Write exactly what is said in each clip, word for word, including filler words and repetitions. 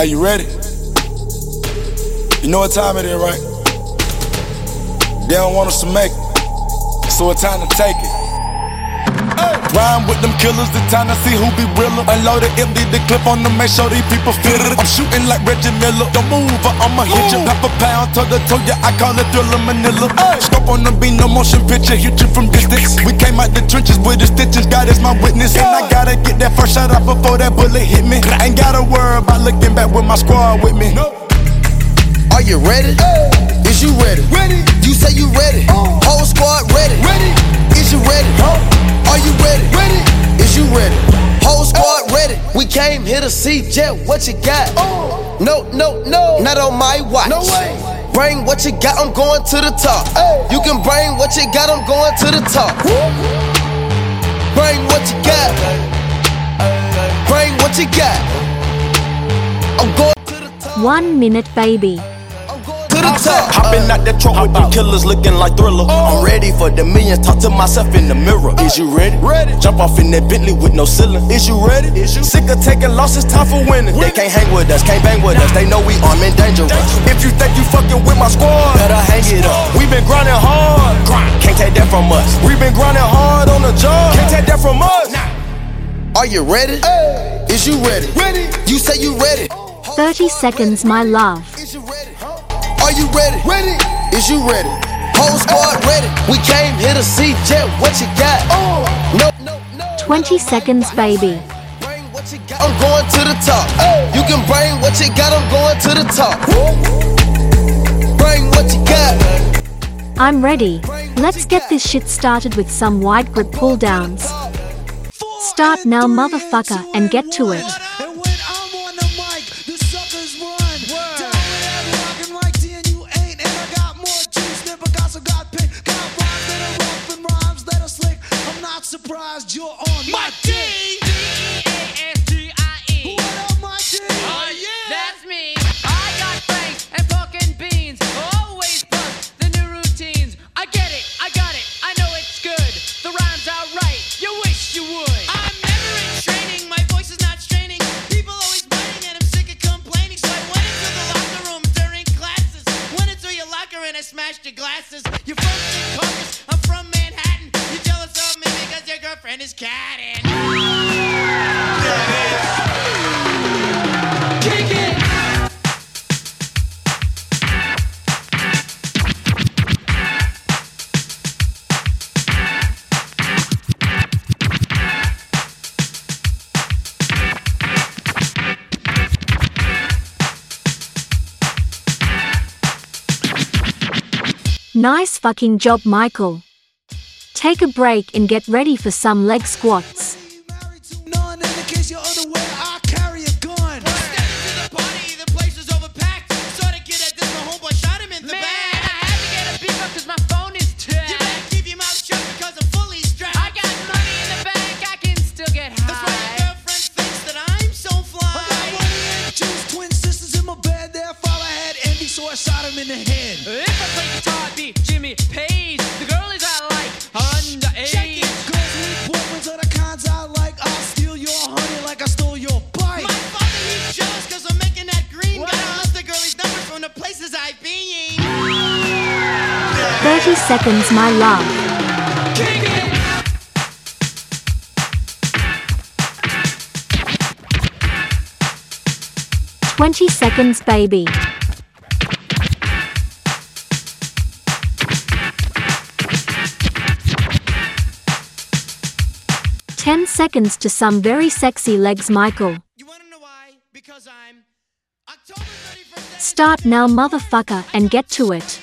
Are you ready? You know what time it is, right? They don't want us to make it, so it's time to take it. Hey. Rhyme with them killers, the time to see who be realer. Unload it, empty the clip on them, make sure these people feel it. I'm shooting like Reggie Miller. Don't move or I'ma hit you. Half a pound, toe to toe, yeah, I call it Thriller Manila. Hey. Scope on the beat, no motion picture, hit you from distance. We came out the trenches with the stitches, God is my witness. And I gotta get that first shot out before that bullet hit me. Ain't gotta worry about looking back with my squad with me. No. Are you ready? Hey. Is you ready? Ready. You say you ready. Oh. Whole squad ready. Ready. Is you ready? Oh. Are you ready? Ready. Is you ready? Whole squad ready. We came here to see Jet. What you got? Oh. No, no, no. Not on my watch. No way. Bring what you got. I'm going to the top. Hey. You can bring what you got. I'm going to the top. Woo. Bring what you got. Bring what you got. I'm going to the top. One minute, baby. To the top. Hopping out that truck with the killers looking like Thriller. Oh. I'm ready for the millions, talk to myself in the mirror. Is you ready? Ready. Jump off in that Bentley with no ceiling. Is you ready? Is you sick of taking losses? Time for winning. They can't hang with us, can't bang with us. They know we armed and dangerous. If you think you fucking with my squad, better hang it up. We been grinding hard, can't take that from us. We been grinding hard on the job, can't take that from us. Are you ready? Hey. Is you ready? Ready. You say you ready. thirty seconds, my love. Is you ready? Are you ready? Ready. Is you ready? Whole squad ready. We came here to see Jet. What you got? Oh. No, no, no. twenty seconds, baby. Bring what you got. I'm going to the top. Hey. You can bring what you got. I'm going to the top. Woo. Bring what you got. I'm ready. Let's get this shit started with some wide grip pull downs. Start now, motherfucker, and get to it. Surprised you're on my D D A S T I E. What up, my D? Oh yeah, that's me. I got franks and pork and beans. Always bust the new routines. I get it, I got it, I know it's good. The rhymes are right, you wish you would. I'm never in training, my voice is not straining. People always biting and I'm sick of complaining. So I went into the locker room during classes. Went into your locker and I smashed your glasses. You're from Secaucus, I'm from Manhattan. You jealous of me because your girlfriend is catting. Kick it. Nice fucking job, Michael. Take a break and get ready for some leg squats. thirty seconds, my love. twenty seconds, baby. ten seconds to some very sexy legs, Michael. You wanna know why? Because I'm October thirty-first. Start now, motherfucker, and get to it.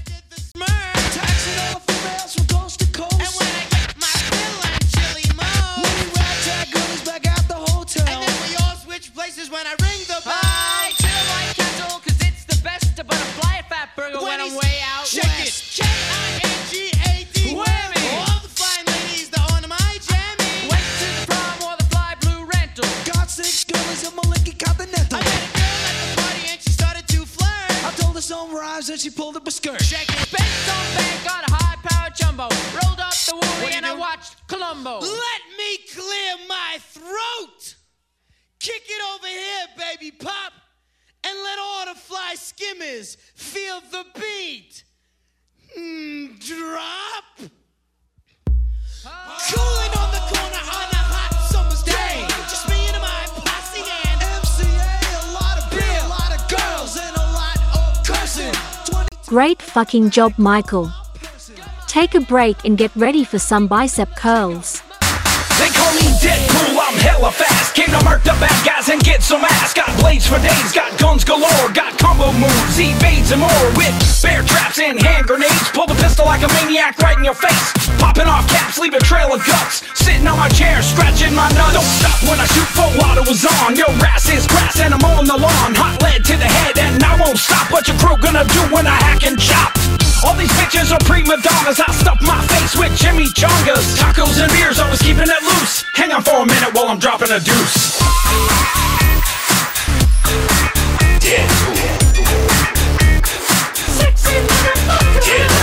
And she pulled up a skirt. Check it. Based on bank, got a high-powered jumbo. Rolled up the woolly and I watched Columbo. Let me clear my throat. Kick it over here, baby pop. skimmers, feel the beat. Mm, drop. Cooling on the corner on a hot summer's day. Just me and my posse and M C A. A lot of beer, a lot of girls, and a lot of cursing. Great fucking job, Michael. Take a break and get ready for some bicep curls. They call me Deadpool, I'm hella fast. Came to murk the bad guys and get some ass. Got blades for days, got guns galore. Got combo moves, evades and more. With bear traps and hand grenades. Pull the pistol like a maniac right in your face. Popping off caps, leave a trail of guts. Sitting on my chair, scratching my nuts. Don't stop when I shoot, full auto is on. Your ass is grass and I'm on the lawn. Hot lead to the head and I won't stop. What your crew gonna do when I hack and chop? All these bitches are prima donnas. I stuff my face with chimichangas. Tacos and beers, always keeping it loose. Hang on for a minute while I'm dropping a deuce. Deadpool. Sexy motherfucker.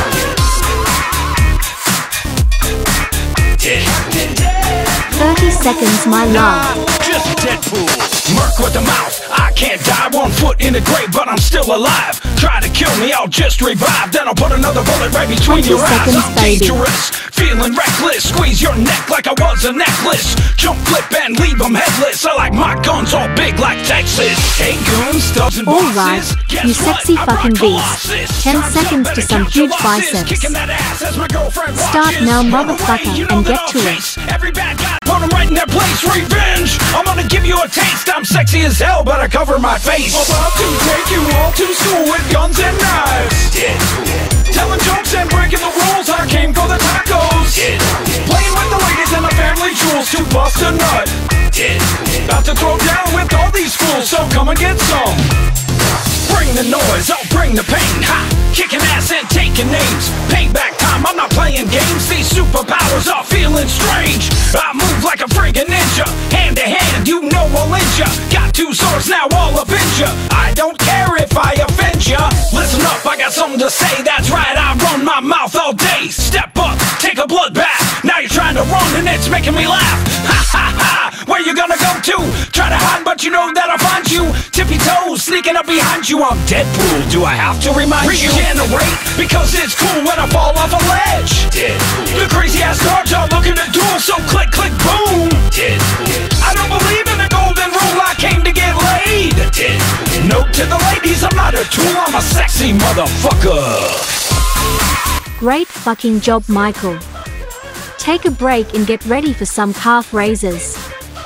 Deadpool. Deadpool. thirty seconds, my love. Just Deadpool. Merc with the mouth. I can't die, one foot in the grave, but I'm still alive. Try to kill me, I'll just revive. Then I'll put another bullet right between your eyes. I'm dangerous, feeling reckless. Squeeze your neck like I was a necklace. Jump, flip, and leave them headless. I like my guns all big like Texas. Hey goons, stubs and bosses. Alright, you sexy fucking beast. ten seconds to some huge biceps. Start now, motherfucker, and get to it. Every bad guy, put them right in their place. Revenge, I'm gonna give you a taste. I'm sexy as hell, but I cover my face. About to take you all to school with guns and knives. Deadpool. Telling jokes and breaking the rules. I came for the tacos. Deadpool. Playing with the ladies and the family jewels to bust a nut. Deadpool. About to throw down with all these fools, so come and get some. Bring the noise, I'll bring the pain. Ha! Kicking ass and taking names. Payback time, I'm not playing games. These superpowers are feeling strange. I move like a friggin' ninja. Hand to hand, you know I'll lynch ya. Got two swords, now I'll avenge ya. I don't care if I offend ya. Listen up, I got something to say. That's right, I run my mouth all day. Step up, take a bloodbath. Now you're trying to run and it's making me laugh. Ha ha ha, where you gonna go to? Try to hide, but you know that I'll find you. Tippy toes, sneaking up behind you. I'm Deadpool, do I have to remind you? Regenerate, because it's cool when I fall off a ledge. Deadpool. The crazy ass guards are looking to duel, so click, click, boom. Deadpool. I don't believe in the golden rule, I came to get laid. Deadpool. Note to the ladies, I'm not a tool, I'm a sexy motherfucker. Great fucking job, Michael. Take a break and get ready for some calf raises.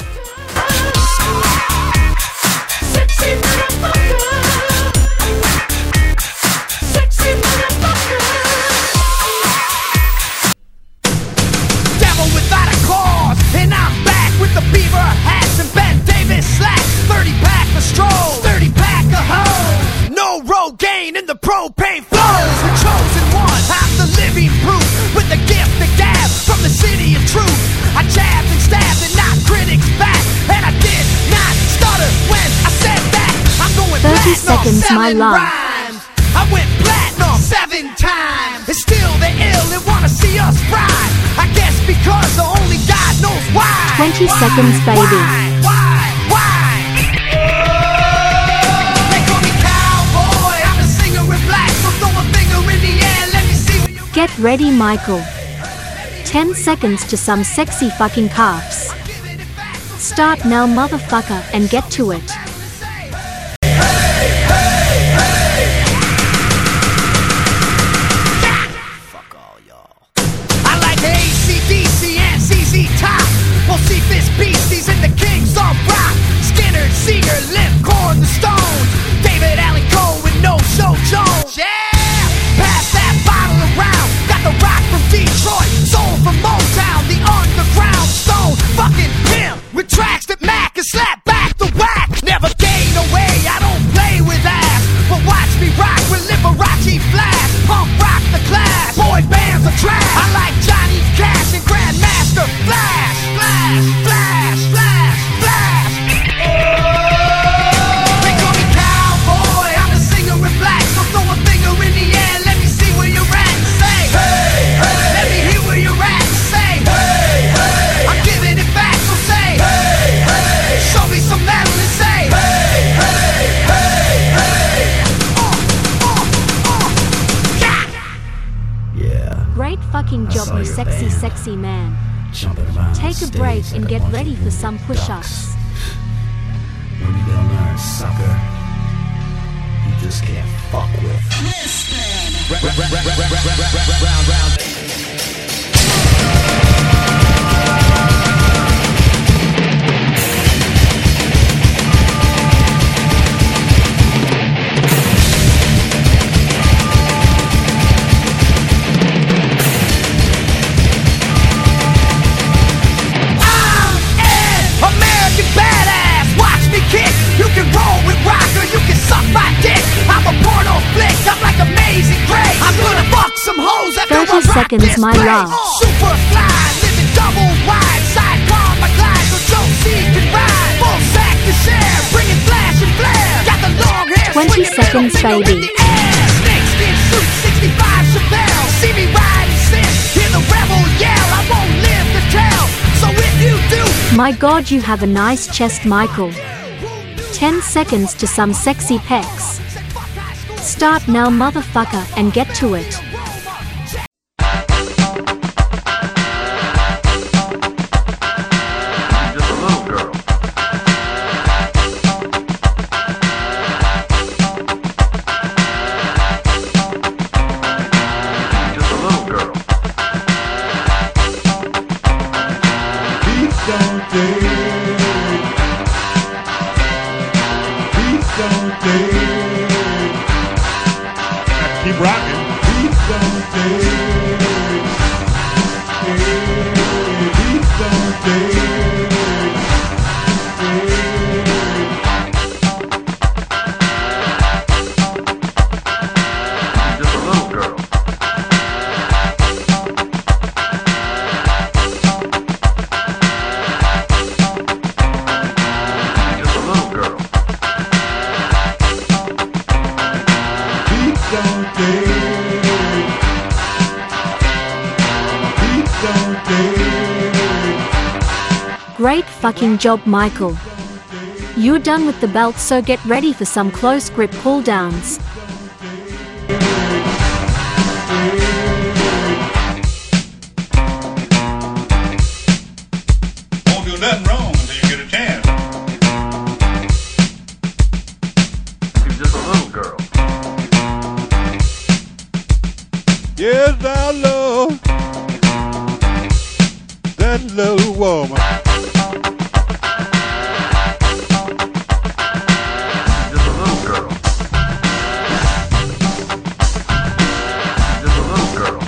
Sexy motherfucker. Sexy motherfucker. Devil without a cause, and I'm back with the beaver hats and Ben Davis slacks. thirty pack of strolls, thirty pack of hoes. No Rogaine in the propane flows. The chosen one, I'm the living proof with the gift of gab from the city of truth. I jabbed and stabbed and knocked critics back, and I did not stutter when I said that. I'm going thirty platinum, seconds, my selling love. rhymes. I went platinum seven times, and still they ill and wanna see us ride. I guess because only God knows why. twenty Why? seconds, baby. Why? Why? Why? They call me cowboy. I'm a singer in black, so throw a finger in the air. Let me see what you Get ready, Michael. ten seconds to some sexy fucking calves. Start now, motherfucker, and get to it. I like A C D C and Z Z Top. We'll see Fist Beasties and the Kings of Rock. Skinner, Seeger, Limp, Corn, the Stones. David Allen Coe with No Show Jones. Yeah! Pass that bottle around. Got the rock from Detroit, soul from Motown, the underground stone. Fucking him with tracks that Mac can slap back the whack. Now fucking job, you sexy, sexy man. Take a break and get ready for some push-ups. When you gonna learn, sucker? You just can't fuck with. Round, round. thirty seconds, my love. Super fly, living double wide, sidecar my glide, so Joe C can ride. Full sack to share, bringing flash and flare. Got the long hair, twenty seconds, baby. Snakeskin suit, sixty-five Chevelle. See me ride and sit, hear the rebel yell. I won't live to tell, so if you do. My God, you have a nice chest, Michael. ten seconds to some sexy pecs. Start now, motherfucker, and get to it. Keep rocking. Please don't take. Please don't take. Just a little girl. Just a little girl. Please don't take. Please don't take. Great fucking job, Michael. You're done with the belt, so get ready for some close grip pull downs. Won't do nothing wrong until you get a chance. She's just a little girl. Yes, I love that little woman. She's just a little girl. She's just a little girl.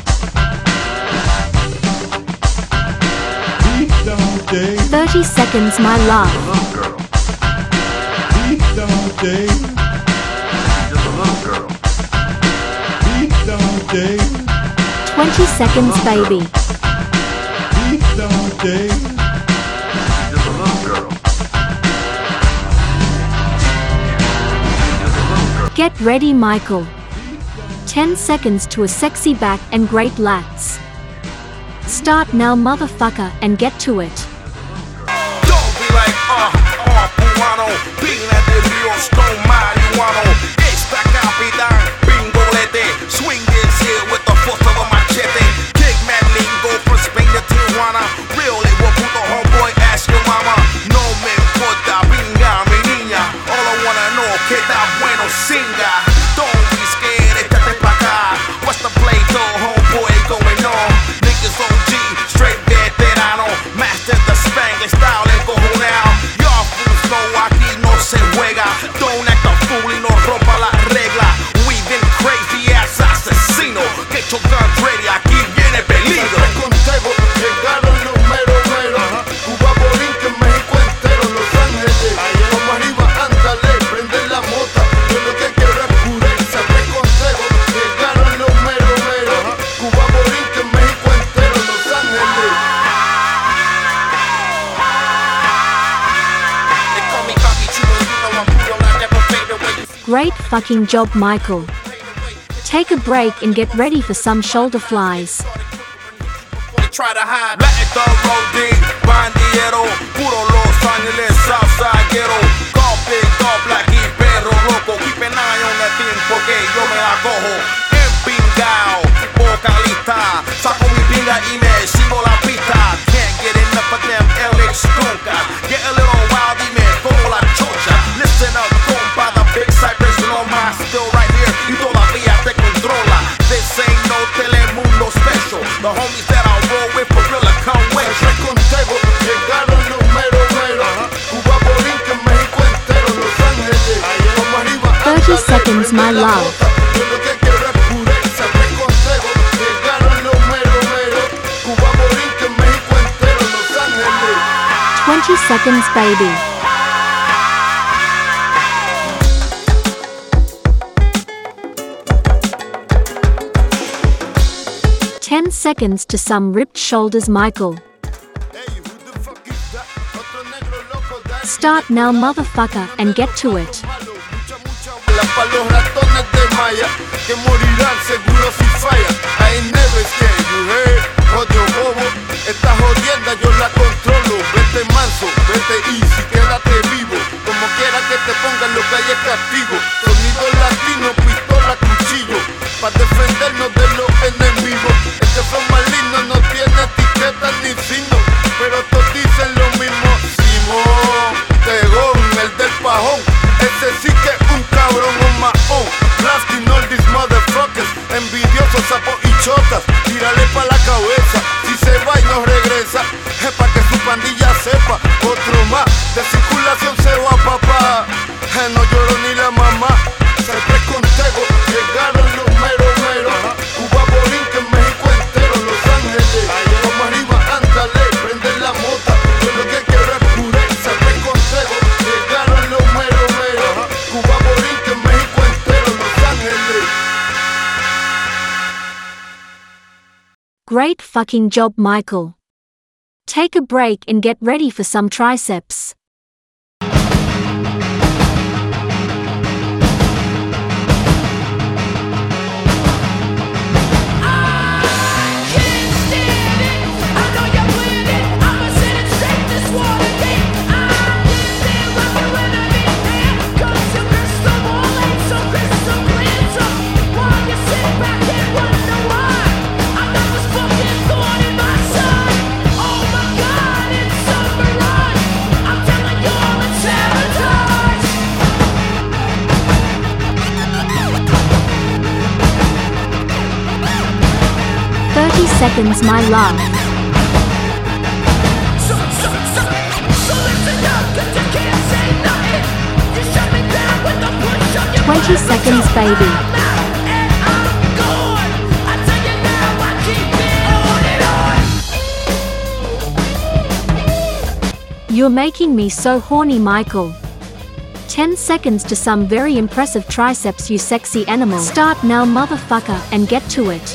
Please don't take. thirty seconds, my love. Little girl. Please don't take. She's just a little girl. Please don't take. twenty seconds, baby. Please don't take. She's just a little girl. She's just a little girl. Get ready, Michael. ten seconds to a sexy back and great lats. Start now, motherfucker, and get to it. Don't be like, uh, uh, cubano. Pina de Dios, don't marihuano. Esta capital, bingolete. Swing this here with the force of a machete. Kick mad lingo from Spain to Tijuana. Really, what puto homeboy, ask your mama. No me importa, pinga, mi niña. All I wanna know, que da bueno, singa. Don't be scared, échate pa' acá. What's the play, though, homeboy, going on? Niggas O G, straight veterano. Master the Spanglish style, encojonado. Y'all fools know aquí no se juega. Don't act a fool y no rompa la regla. We been crazy ass asesino. Get your guns ready, aquí viene peligro. Consejo, llegaron los mero mero. Cuba, Borinquen, México entero, Los Ángeles. Como arriba, ándale, prende la mota. Yo lo que quiero es pureza, te consejo. Llegaron los mero mero. Cuba, Borinquen, México entero, Los Ángeles. They call me Cocky Chulo, you know I'm brutal, I never fade away. Great fucking job, Michael. Take a break and get ready for some shoulder flies. Try to hide. Latin thorough D, bandiero, puro Los Angeles, Southside ghetto. Call big, call black y perro loco. Keep an eye on that thing porque yo me la cojo. Empingao, vocalista, saco mi twenty seconds, my love. Yo lo que quiero es pureza, te consejo. Llegaron los mero mero. Cuba, Borinquen, México entero, Los Ángeles. twenty seconds, baby. ten seconds to some ripped shoulders, Michael. Start now, motherfucker, and get to it. Pa' los ratones de Maya, que morirán seguro si fallan. I ain't never scared, you heard? Odio bobo, esta jodienda yo la controlo. Vete manso, vete easy, quédate vivo. Como quiera que te pongan lo que hay es castigo. Sonido latino, pistola, cuchillo, pa' defendernos de los enemigos. Este flow maligno no tiene etiqueta ni signo, pero todos dicen lo mismo. Simón, Tegón, el del pajón, ese sí que es un cabrón, un mahón. Blasting all these motherfuckers, envidiosos, sapos y chotas. Tírale pa' la cabeza, si se va y no regresa, es pa' que su pandilla sepa. Otro más, de circulación se va, papá. Eh, no lloro ni la mamá, siempre contigo. Llegaron los mero mero. Cuba, Borinquen, México entero, Los Ángeles. Como arriba, ándale, prende la mota. Yo lo que quiero es pureza, te consejo. Llegaron los mero mero. Cuba, Borinquen, México entero, Los Ángeles. Great fucking job, Michael. Take a break and get ready for some triceps. thirty seconds, my love. twenty seconds, baby. You're making me so horny, Michael. ten seconds to some very impressive triceps, you sexy animal. Start now, motherfucker, and get to it.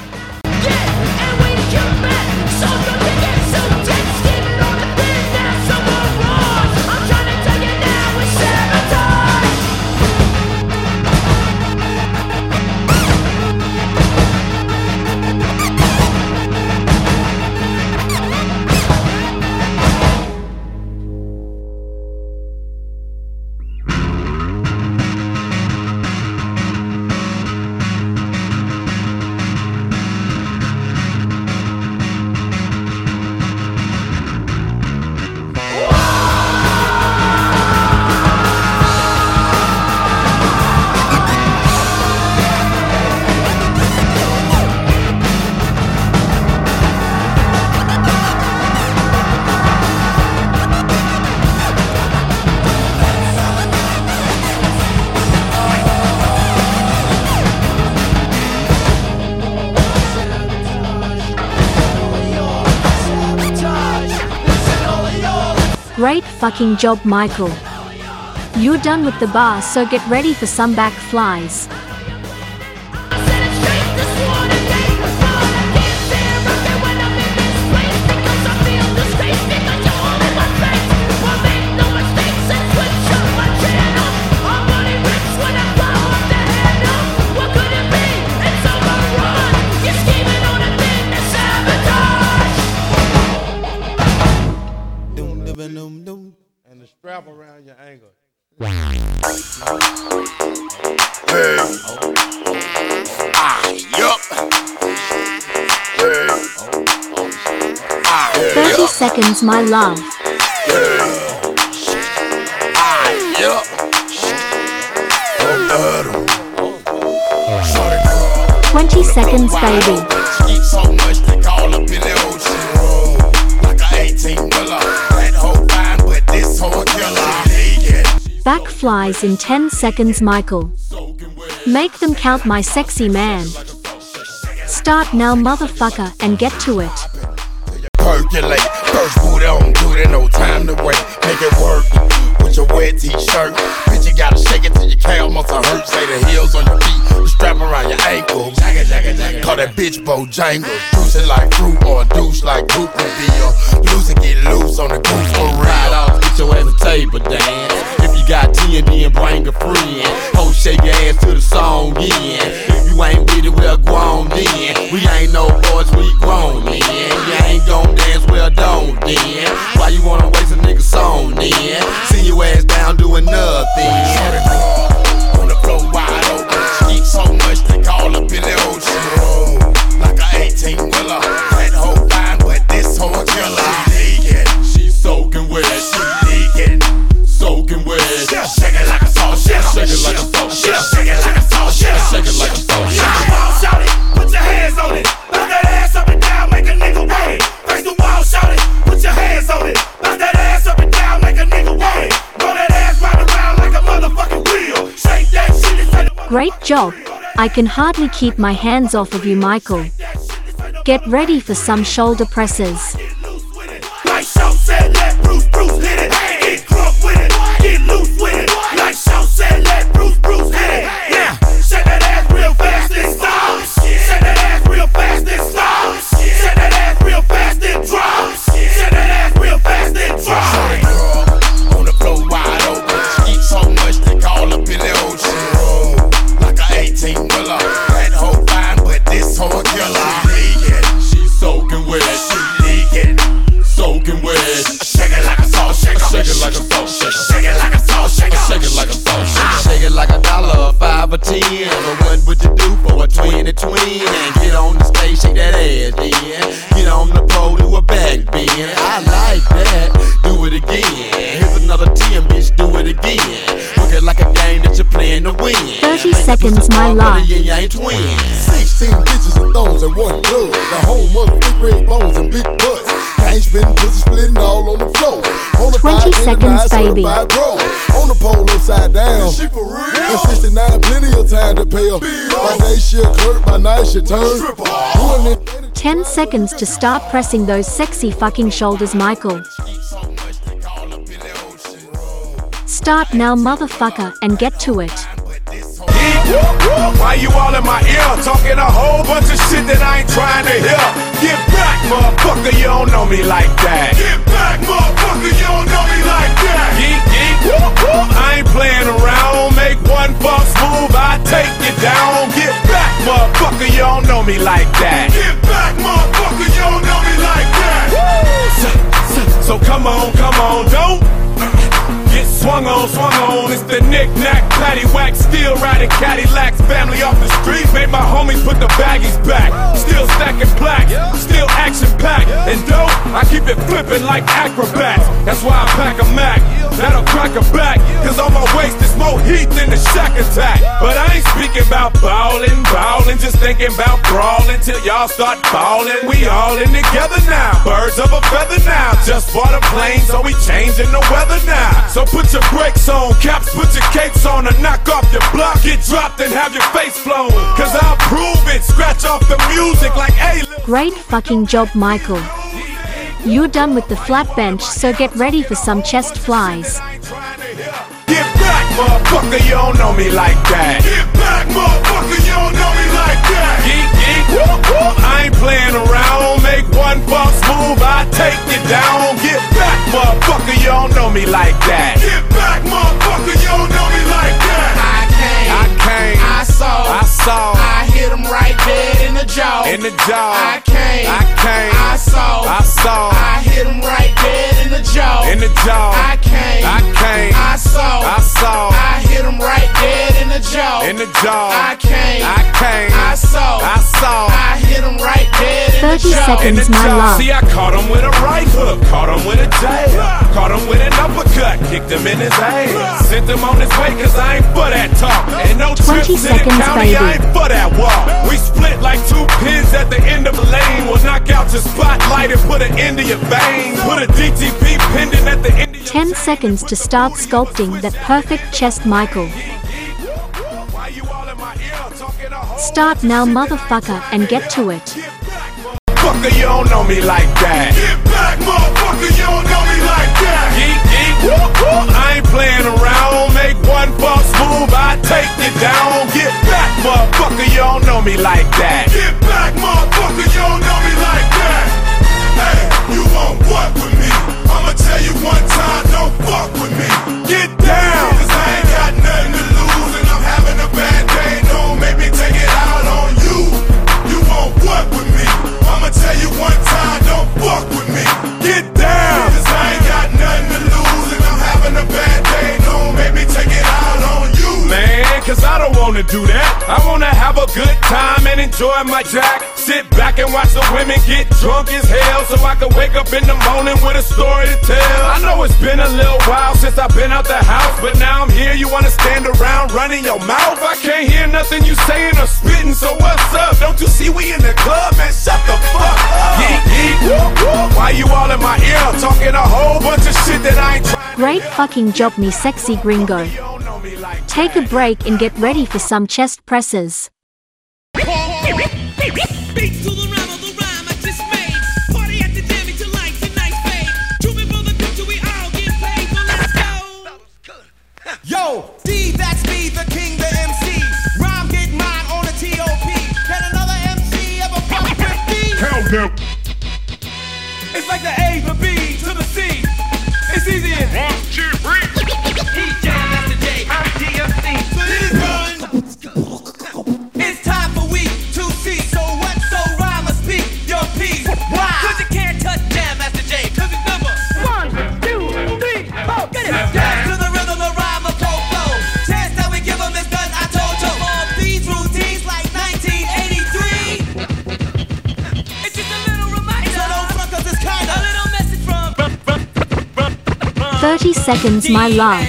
Great fucking job, Michael. You're done with the bar, so get ready for some back flies. And the strap around your ankle. Hey. Ah, yup. Hey. Ah, thirty seconds, my love. Hey. Ah, yup. twenty seconds, baby. Eat so much they call up in the ocean. Like a eighteen wheeler. That whole fine, but this whole killer. Back flies in ten seconds, Michael. Make them count, my sexy man. Start now, motherfucker, and get to it. Percolate, first boot on, do it, no time to wait. Make it work with your wet t-shirt. Bitch, you gotta shake it till your calf must hurt. Say the heels on your feet, the strap around your ankle. Jagga, jagga, jagga. Call that bitch Bojangles. Juice it like fruit or a douche like Goop would be. Loose and get loose on the goose for real. Ride off, get your ass a table dance. If you got T and D and bring a friend, ho, shake your ass to the song in. If you ain't with it, we're grown then. We ain't no boys, we grown then. You ain't gon' dance, well don't then. Why you wanna waste a nigga song then? See your ass down doing nothing. On the floor wide open, eat so much they call up in the ocean. Roll like an eighteen wheeler. That whole fine, but this whole killer. She leaking, she soaking wet. She leaking, soaking wet. Shake it like a salt shake. Shake it like a salt shake. Shake it like a salt shake. Shake it like a salt shake. Shout it, put your hands on it. Bounce that ass up and down, make a nigga wait. Face the wall, shout it, put your hands on it. Bounce that ass up and down, make a nigga wait. Roll that ass right around like a motherfucking wheel. Shake that shit inside the Great job. I can hardly keep my hands off of you, Michael. Get ready for some shoulder presses. Like Show said, let Bruce Bruce hit it. Get crunk with it, get loose with it. Like Show said, let Bruce Bruce hit it. Now, shake that ass real fast and stop. Shake that ass real fast and stop. Shake that ass real fast and drop. Shake that ass real fast and drop. On the floor wide open, eat so much they call up in the ocean. Roll like an eighteen wheeler. That whole fine, but this whole killer. She soaking wet. She leaking, soaking wet. shake it like a salt shaker. Shake it like a salt shaker. Shake it like a salt shaker. Shake it like a salt shaker. Shake it like a dollar, a five or ten. But what would you do for a twenty twin? Get on the stage, shake that ass then. Get on the pole, do a back bend. I like that. Do it again. Here's another ten, bitch. Do it again. Look it like a game that you're playing to win. thirty seconds, my life. You ain't twins. Sixteen bitches and thongs and one blood. The home of big red bones and big butts. Ain't spitting pussy splitting all on the floor. On the twenty seconds, baby. On the pole upside down. She for real. And sixty-nine, plenty of time to pay her. By day she'll clerk, by night she'll turn. ten seconds to start pressing those sexy fucking shoulders, Michael. Start now, motherfucker, and get to it. Why you all in my ear? Talking a whole bunch of shit that I ain't trying to hear. Get back, motherfucker, you don't know me like that. Get back, motherfucker, you don't know me like that. Geek, geek, whoop, whoop. I ain't playing around. Make one false move, I take you down. Get back, motherfucker, you don't know me like that. Get back, motherfucker, you don't know me like that. So, so, so come on, come on, don't get swung on, swung on. It's the knick-knack, paddywhack, still riding Cadillacs. Family off the street, made my homies put the baggies back. Still stacking plaques, still action-packed. And dope, I keep it flipping like acrobats. That's why I pack a Mac, that'll crack a back. Cause on my waist is more heat than the Shack Attack. But I ain't speaking about ballin', ballin', just thinking about brawling till y'all start ballin'. We all in together now, birds of a feather now. Just bought a plane, so we changing the weather now. So put your brakes on, caps, put your capes on, and knock off your block. Get dropped and have your face flown. Cause I'll prove it, scratch off the music like hey. Great fucking job, Michael. You're done with the flat bench, so get ready for some chest flies. Get back, motherfucker, you don't know me like that. Get back, motherfucker, you don't know me like that. Geek, geek, whoop, whoop. I ain't playing around. Make one false move, I take you down. Get back, motherfucker, you don't know me like that. Get back, motherfucker, you don't know me like that. I came, I came, I saw, I saw, I hit him right dead in the jaw. in the jaw. I came, I came, I saw, I saw, I hit him right dead in the jaw. in the jaw. I came, I came, I saw, I saw, I hit him right dead in the jaw. in the jaw. I came, I came, I saw, I saw, I hit him right dead in the thirty jaw. in the seconds, my jaw. love. See, I caught him with a right hook, caught him with a jab, caught him with an uppercut, kicked him in his ass, sent him on his way cause I ain't for that talk. Ain't no trips twenty in the seconds, county, baby. I ain't for that walk. We split like two pins at the end of a lane. We'll knock out your spotlight and put an end to your veins. Put a D T P pendant at the end of your ten seconds to start sculpting that perfect chest, Michael. Start now, motherfucker, and get to it. Motherfucker, you don't know me like that. Get back, motherfucker, you don't know me like that. Geek, geek, whoop, whoop. I ain't playing around. Make one false move, I take you down. Get back, motherfucker, you don't know me like that. Get back, motherfucker, you don't know me like that. Hey, you want what with me? I'ma tell you one time, don't fuck with me. Get down. Cause I ain't got nothing to lose and I'm having a bad day. Don't make me take it out on you. You want what with me? I'ma tell you one time, don't fuck with me. Get down. Cause I ain't got nothing to lose and I'm having a bad day. Don't make me take it out on you. Man, cause I don't wanna do that. I wanna have a good time and enjoy my jack. Sit back and watch the women get drunk as hell, so I can wake up in the morning with a story to tell. I know it's been a little while since I've been out the house, but now I'm here, you wanna stand around running your mouth? I can't hear nothing you saying or spitting, so what's up? Don't you see we in the club, man? Shut the fuck up. Geek, geek, whoop, whoop. Why you all in my ear talking a whole bunch of shit that I ain't trying? Great fucking job, me sexy gringo. Take a break and get ready for some chest presses. Beats to the rhyme of the rhyme I just made. Party at the jam till light tonight's fade. Trooping for the picture, we all get paid, so let's go. Yo, D, that's me, the king, the M C. Rhyme get mine on a T O P. Can another M C ever fuck with me? Countdown. It's like the A, the B, to the C. It's easy in one, two, three. He jam, that's the J, I'm D M C. So this run. It's time for we to see. So what, so rhyme or speak your piece. Why? Cause you can't touch jam, that's the J. Cause it's number one, two, three, four. Get it. Dance to the rhythm, the rhyme of Popo. Chance that we give them is done, I told you. All these routines like nineteen eighty-three. It's just a little reminder. So don't front cause it's kinda a little message from thirty seconds, my love.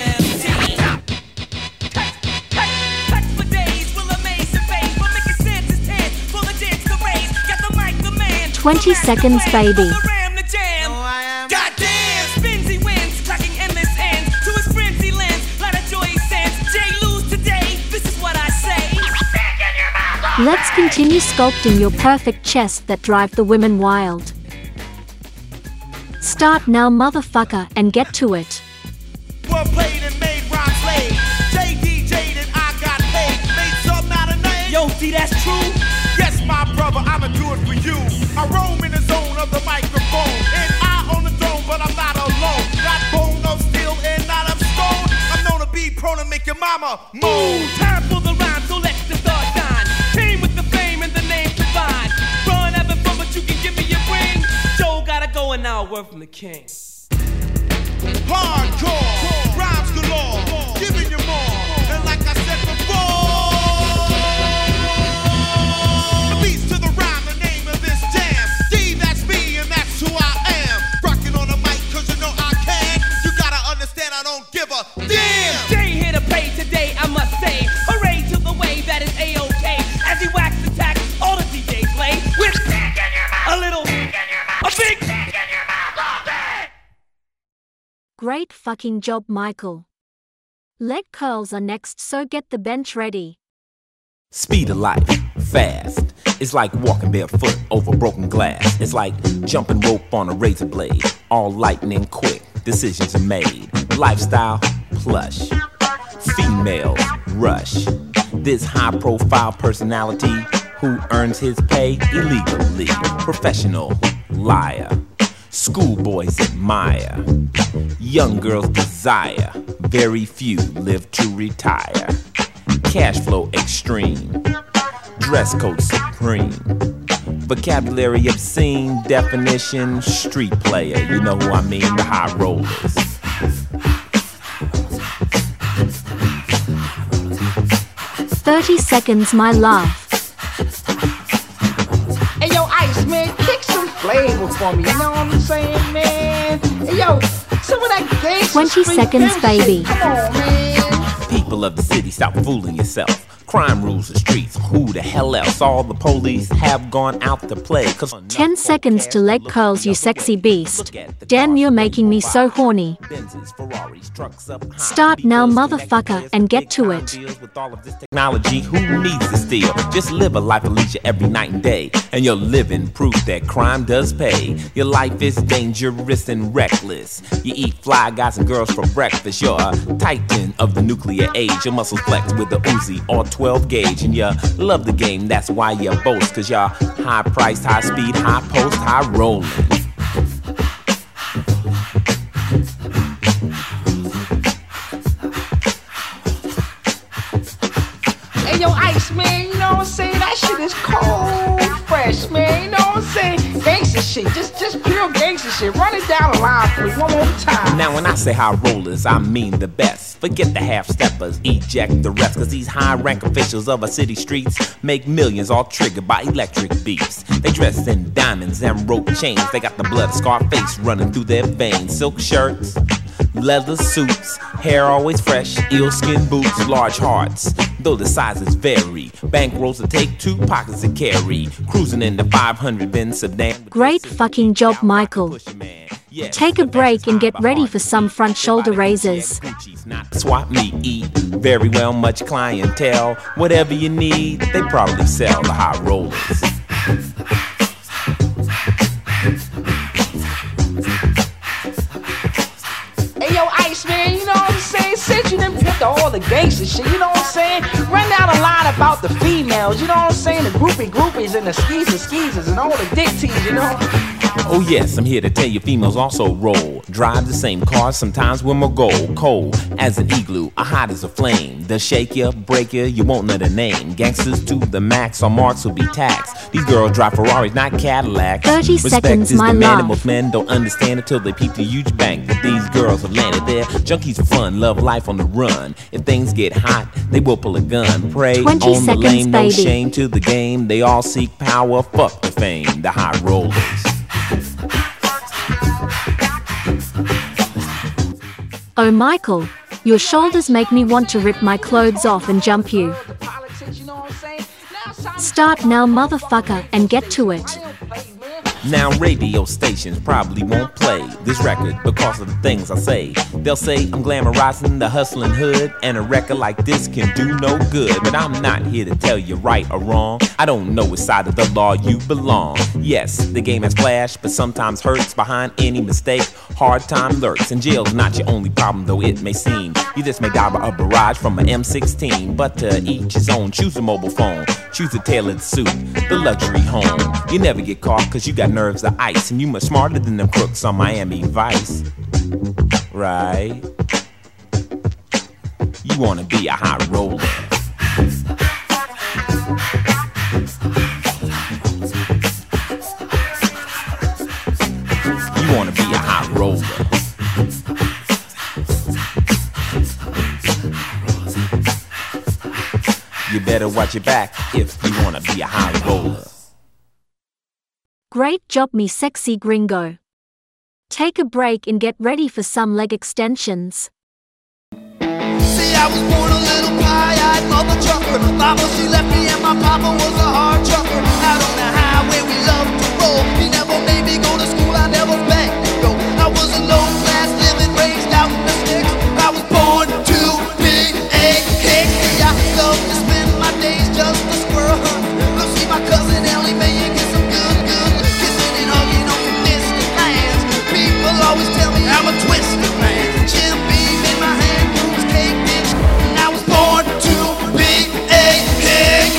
twenty seconds, baby. Goddamn, Spinzy wins, cracking endless ends to his frenzy lens. Lot of joy he sends. Jay lose today. This is what I say. Let's continue sculpting your perfect chest that drive the women wild. Start now, motherfucker, and get to it. Well played and made rhyme slave. J D J'd and I got paid. Made something out of name. Yo, D, that's true. Yes, my brother, I'ma do it for you. I roam in the zone of the microphone, and I own the throne, but I'm not alone. Not bone of steel and not of stone. I'm known to be prone to make your mama moan. Time for the rhyme, so let the star shine. Came with the fame and the name divine. Run ever from, but you can give me your ring. Joe gotta go and now a word from the king. Hardcore, rhymes galore, giving you more. And like I said before. Damn! Jay here to play today, I must say. Hooray to the way that is A-OK. As he wax attack, all the D Js play with a little, a big. Great fucking job, Michael. Leg curls are next, so get the bench ready. Speed of life, fast. It's like walking barefoot over broken glass. It's like jumping rope on a razor blade. All lightning quick, decisions are made. Lifestyle, plush. Female, rush. This high-profile personality who earns his pay illegally. Professional, liar. Schoolboys admire. Young girls desire. Very few live to retire. Cash flow extreme. Dress code supreme. Vocabulary obscene. Definition street player. You know who I mean, the high rollers. thirty seconds, my love. Hey yo, Ice Man, kick some flavor for me, you know what I'm saying, man? Hey yo, some of that gangsta twenty seconds, baby. Come on, man. Peak People of the city, stop fooling yourself. Crime rules the streets, who the hell else? All the police have gone out to play. Cause ten seconds to leg curls, you sexy beast. Damn, you're making me so horny. Start now, motherfucker, and get to it. Technology, who needs to steal? Just live a life of leisure every night and day, and you're living proof that crime does pay. Your life is dangerous and reckless. You eat fly guys and girls for breakfast. You're a titan of the nuclear age. Your muscles flex with the Uzi or twelve gauge, and you love the game. That's why you boast, cause you're high priced, high speed, high post, high rolling. Hey, yo, Ice, man, you know what I'm saying? That shit is cold fresh, man, you know what I'm saying? Gangsta shit, just, just pure gangsta shit. Run it down the line for me one more time. Now when I say high rollers, I mean the best. Forget the half-steppers, eject the rest, cause these high-rank officials of our city streets make millions all triggered by electric beats. They dress in diamonds and rope chains. They got the blood Scarface running through their veins. Silk shirts, leather suits, hair always fresh, eel-skin boots, large hearts, though the sizes vary. Bankrolls to take, two pockets to carry. Cruising in the five hundred Benz sedan. Great fucking job, Michael. Take a break and get ready for some front shoulder raises. Swap meet, eat very well, much clientele. Whatever you need, they probably sell the high rollers. Hey, yo, Ice, man, you know what I'm saying? Since you done picked all the gangsta shit, you know what I'm saying? Run down a line about the females, you know what I'm saying? The groupie groupies and the skeezer skeezers and all the dick tees, you know? Oh yes, I'm here to tell you females also roll. Drive the same cars, sometimes with more gold. Cold as an igloo, or hot as a flame. They'll shake ya, break ya, you won't know the name. Gangsters to the max, our marks will be taxed. These girls drive Ferraris, not Cadillacs. thirty Respect seconds, is my demanded. love. Most men don't understand until they peep the huge bank that these girls have landed there. Junkies for fun, love life on the run. If things get hot, they will pull a gun. Prey on the seconds, lame, no baby. shame to the game. They all seek power, fuck the fame. The high rollers. Oh, Michael, your shoulders make me want to rip my clothes off and jump you. Start now, motherfucker, and get to it. Now radio stations probably won't play this record because of the things I say. They'll say I'm glamorizing the hustling hood, and a record like this can do no good. But I'm not here to tell you right or wrong. I don't know which side of the law you belong. Yes, the game has flash, but sometimes hurts behind any mistake. Hard time lurks, and jail's not your only problem, though it may seem. You just may die by a barrage from an M sixteen. But to each his own, choose a mobile phone, choose a tailored suit, the luxury home. You never get caught cause you got nerves of ice, and you much smarter than them crooks on Miami Vice. Right? You wanna be a high roller. You wanna be a high roller. You better watch your back if you wanna be a high roller. Great job, me sexy gringo. Take a break and get ready for some leg extensions. See, I was born a little pie-eyed mother trucker. Mama, she left me and my papa was a hard trucker. Out on the highway, we loved to roll. He never made me go to school, I never begged to go. I was a low-class living, raised out in the sticks. I was born to be a hick. See, I love to spend my days just a squirrel hunt. Go see my cousin Ellie Mae and get some good, good kissing and hugging on some distant lands. People always tell me I'm a twisted man. Jim Beam in my hand, moves cake dish. And I was born to be a hick.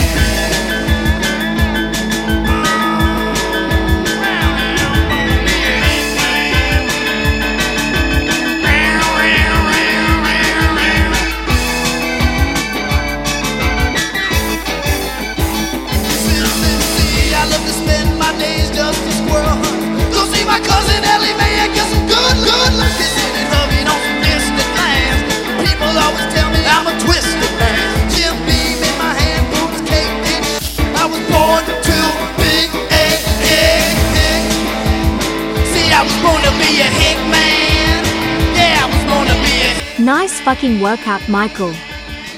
I love to spend my days just a squirrel hunt. Go see my cousin Ellie Mae and get some good, good luck. Kissing and hugging on some distant lands. People always tell me I'm a twisted man. Jim Beam in my hand, boots, cake, dish. I was born to be a hick, hick. See, I was born to be a hick man. Yeah, I was born to be a hick. Nice fucking workout, Michael.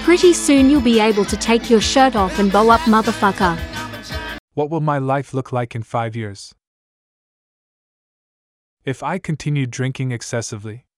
Pretty soon you'll be able to take your shirt off and bow up, motherfucker. What will my life look like in five years? If I continue drinking excessively?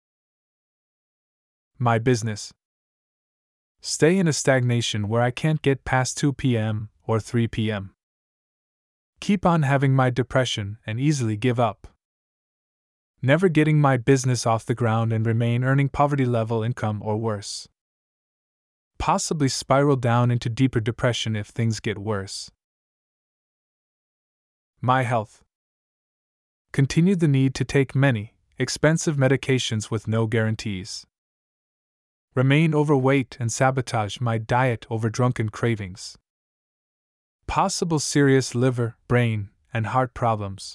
My business. Stay in a stagnation where I can't get past two p.m. or three p.m. Keep on having my depression and easily give up. Never getting my business off the ground and remain earning poverty level income or worse. Possibly spiral down into deeper depression if things get worse. My health. Continue the need to take many, expensive medications with no guarantees. Remain overweight and sabotage my diet over drunken cravings. Possible serious liver, brain, and heart problems.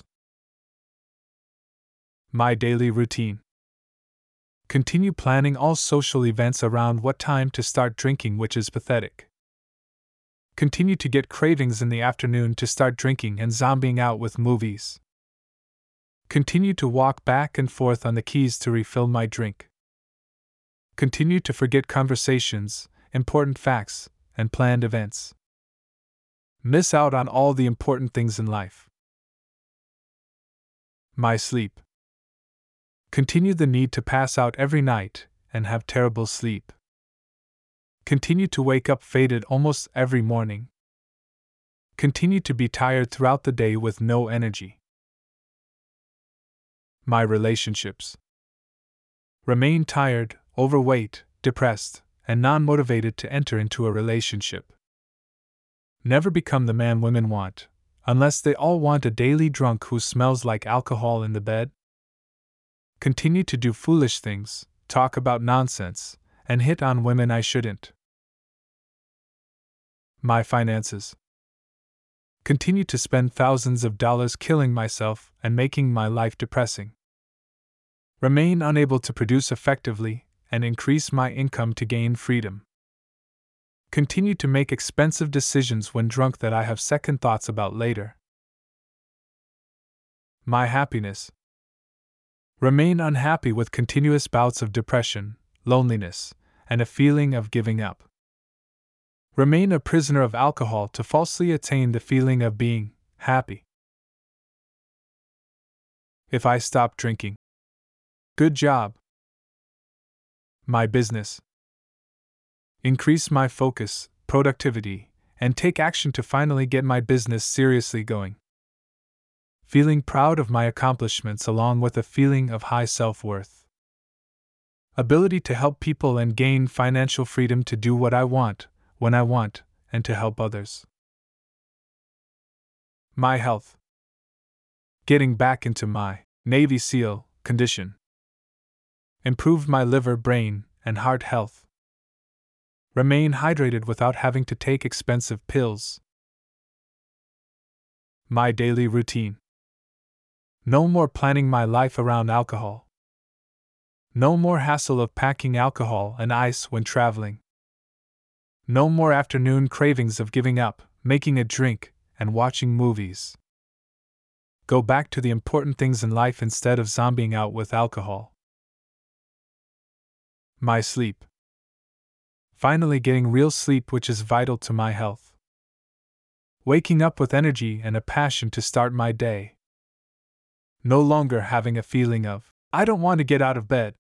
My daily routine. Continue planning all social events around what time to start drinking, which is pathetic. Continue to get cravings in the afternoon to start drinking and zombieing out with movies. Continue to walk back and forth on the keys to refill my drink. Continue to forget conversations, important facts, and planned events. Miss out on all the important things in life. My sleep. Continue the need to pass out every night and have terrible sleep. Continue to wake up faded almost every morning. Continue to be tired throughout the day with no energy. My relationships. Remain tired, overweight, depressed, and non-motivated to enter into a relationship. Never become the man women want, unless they all want a daily drunk who smells like alcohol in the bed. Continue to do foolish things, talk about nonsense, and hit on women I shouldn't. My finances. Continue to spend thousands of dollars killing myself and making my life depressing. Remain unable to produce effectively and increase my income to gain freedom. Continue to make expensive decisions when drunk that I have second thoughts about later. My happiness. Remain unhappy with continuous bouts of depression, loneliness, and a feeling of giving up. Remain a prisoner of alcohol to falsely attain the feeling of being happy. If I stop drinking. Good job. My business. Increase my focus, productivity, and take action to finally get my business seriously going. Feeling proud of my accomplishments along with a feeling of high self-worth. Ability to help people and gain financial freedom to do what I want, when I want, and to help others. My health. Getting back into my Navy SEAL condition. Improve my liver, brain, and heart health. Remain hydrated without having to take expensive pills. My daily routine. No more planning my life around alcohol. No more hassle of packing alcohol and ice when traveling. No more afternoon cravings of giving up, making a drink, and watching movies. Go back to the important things in life instead of zombieing out with alcohol. My sleep. Finally getting real sleep, which is vital to my health. Waking up with energy and a passion to start my day. No longer having a feeling of, I don't want to get out of bed.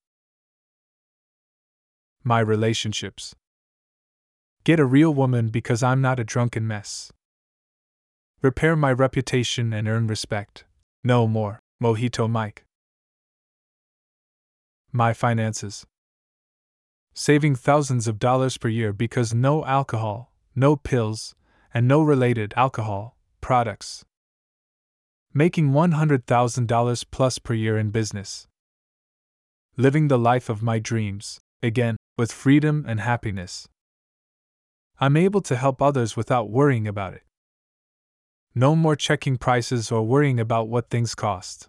My relationships. Get a real woman because I'm not a drunken mess. Repair my reputation and earn respect. No more Mojito Mike. My finances. Saving thousands of dollars per year because no alcohol, no pills, and no related alcohol products. Making one hundred thousand dollars plus per year in business. Living the life of my dreams, again, with freedom and happiness. I'm able to help others without worrying about it. No more checking prices or worrying about what things cost.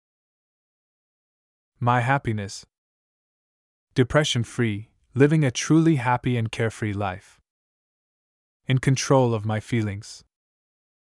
My happiness. Depression-free, living a truly happy and carefree life. In control of my feelings.